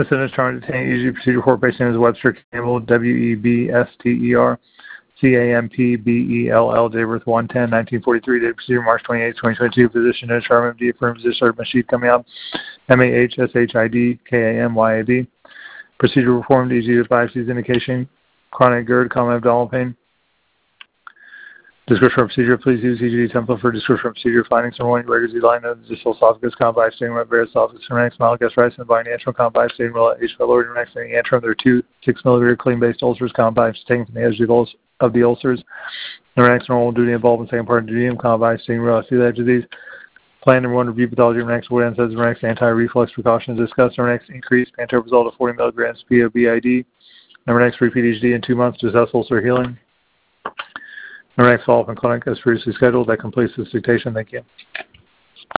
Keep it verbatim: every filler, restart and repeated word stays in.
Sentence term detained E G procedure report patient name is Webster Campbell, W E B S T E R, C A M P B E L L, date of birth one ten nineteen forty-three, date of procedure March twenty-eighth, twenty twenty-two, physician notes, M M D, affirmed physician machine coming out, M A H S H I D K A M Y A D. Procedure performed, E G with biopsies indication, chronic GERD, common abdominal pain. Description of procedure, please use E G D template for description of procedure findings. Number one, irregular Z line of the distal esophagus, common by stating about various esophagus, next, mild gastritis, and by antrum, common by stating well, H. pylori, next, and antrum. There are two six millimeter clean-based ulcers, common by taken from the edge of the, ul- of the ulcers. Number next, normal duty involvement, second part of duty, common by stating real celiac disease. Plan number one, review pathology. Number next, what says number next, anti-reflux precautions discussed. Number next, increase pantoprazole to forty milligrams P O B I D. Number next, repeat H D in two months to assess ulcer healing. Number next, follow-up in clinic as previously scheduled. That completes this dictation. Thank you.